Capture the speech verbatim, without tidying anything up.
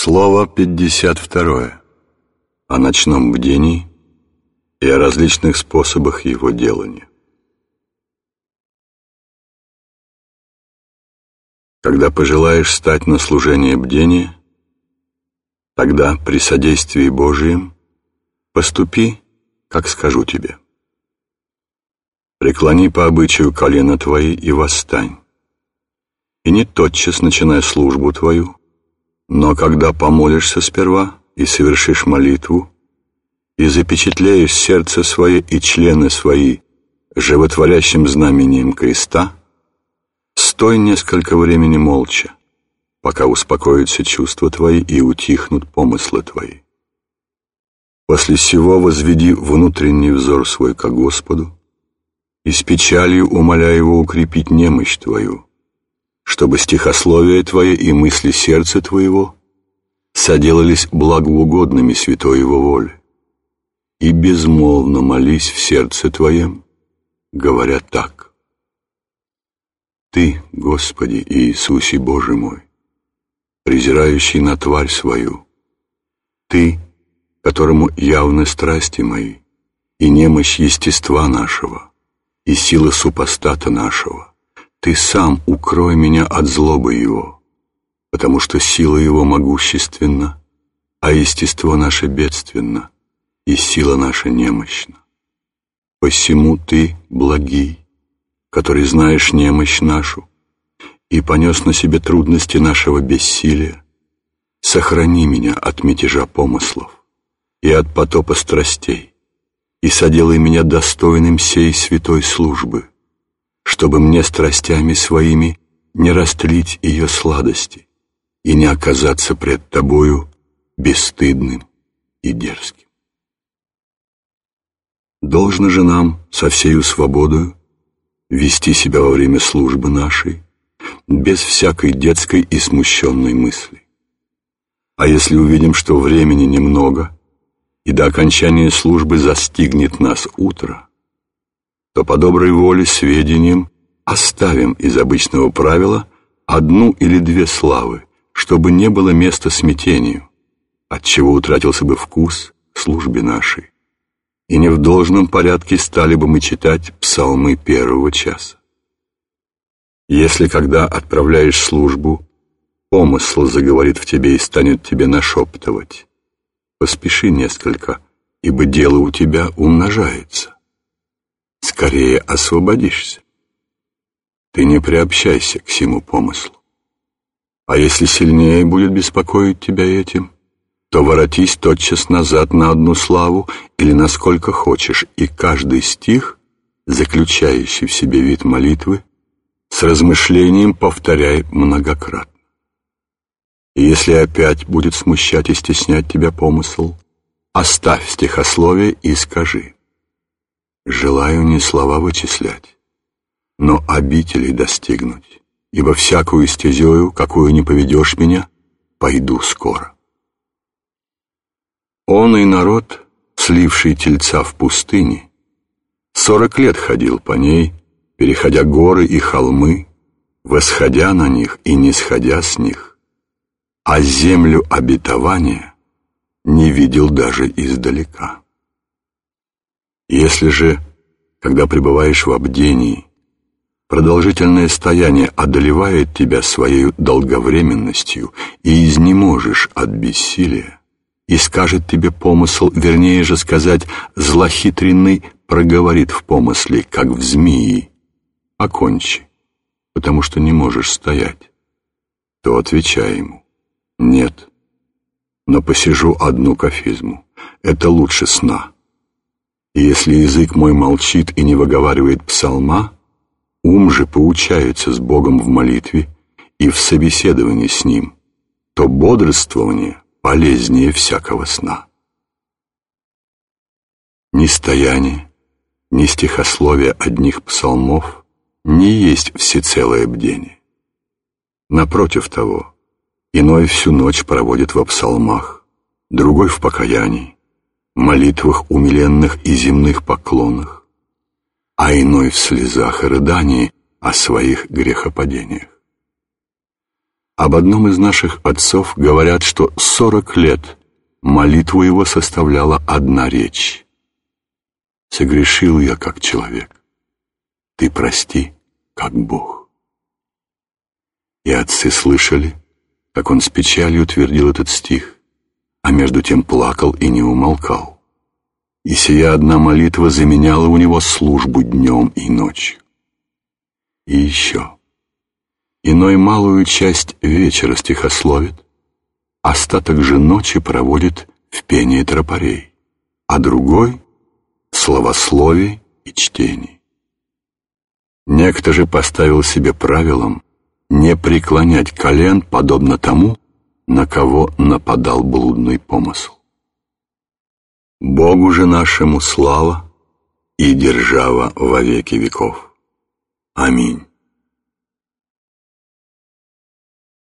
Слово пятьдесят второе. О ночном бдении и о различных способах его делания. Когда пожелаешь стать на служение бдения, тогда при содействии Божием поступи, как скажу тебе. Преклони по обычаю колено твои и восстань, и не тотчас начинай службу твою, но когда помолишься сперва и совершишь молитву, и запечатлеешь сердце свое и члены свои животворящим знамением креста, стой несколько времени молча, пока успокоятся чувства твои и утихнут помыслы твои. После сего возведи внутренний взор свой ко Господу и с печалью умоляй Его укрепить немощь твою, чтобы стихословие твое и мысли сердца твоего соделались благоугодными святой Его воле. И безмолвно молись в сердце твоем, говоря так: Ты, Господи Иисусе Боже мой, презирающий на тварь свою, Ты, которому явны страсти мои, и немощь естества нашего, и сила супостата нашего, Ты сам укрой меня от злобы его, потому что сила его могущественна, а естество наше бедственно, и сила наша немощна. Посему Ты благий, который знаешь немощь нашу, и понес на себе трудности нашего бессилия, сохрани меня от мятежа помыслов и от потопа страстей, и соделай меня достойным сей святой службы, чтобы мне страстями своими не растлить ее сладости и не оказаться пред Тобою бесстыдным и дерзким. Должно же нам со всею свободою вести себя во время службы нашей без всякой детской и смущенной мысли. А если увидим, что времени немного, и до окончания службы застигнет нас утро, то по доброй воле сведением оставим из обычного правила одну или две славы, чтобы не было места смятению, отчего утратился бы вкус к службе нашей, и не в должном порядке стали бы мы читать псалмы первого часа. Если, когда отправляешь службу, помысл заговорит в тебе и станет тебе нашептывать, поспеши несколько, ибо дело у тебя умножается. Скорее освободишься. Ты не приобщайся к сему помыслу. А если сильнее будет беспокоить тебя этим, то воротись тотчас назад на одну славу или насколько хочешь, и каждый стих, заключающий в себе вид молитвы, с размышлением повторяй многократно. И если опять будет смущать и стеснять тебя помысл, оставь стихословие и скажи: желаю не слова вычислять, но обителей достигнуть, ибо всякую стезею, какую не поведешь меня, пойду скоро. Он и народ, сливший тельца в пустыне, сорок лет ходил по ней, переходя горы и холмы, восходя на них и не сходя с них, а землю обетования не видел даже издалека. Если же, когда пребываешь в обдении, продолжительное стояние одолевает тебя своей долговременностью и изнеможешь от бессилия, и скажет тебе помысл, вернее же сказать, злохитренный проговорит в помысле, как в змеи: окончи, потому что не можешь стоять, то отвечай ему: нет, но посижу одну кафизму, это лучше сна. И если язык мой молчит и не выговаривает псалма, ум же поучается с Богом в молитве и в собеседовании с Ним, то бодрствование полезнее всякого сна. Ни стояние, ни стихословие одних псалмов не есть всецелое бдение. Напротив того, иной всю ночь проводит во псалмах, другой в покаянии, молитвах умиленных и земных поклонах, а иной в слезах и рыдании о своих грехопадениях. Об одном из наших отцов говорят, что сорок лет молитву его составляла одна речь. «Согрешил я, как человек, ты прости, как Бог». И отцы слышали, как он с печалью твердил этот стих, а между тем плакал и не умолкал. И сия одна молитва заменяла у него службу днем и ночью. И еще. Иной малую часть вечера стихословит, остаток же ночи проводит в пении тропарей, а другой — в словословии и чтении. Некто же поставил себе правилом не преклонять колен, подобно тому, на кого нападал блудный помысл. Богу же нашему слава и держава во веки веков. Аминь.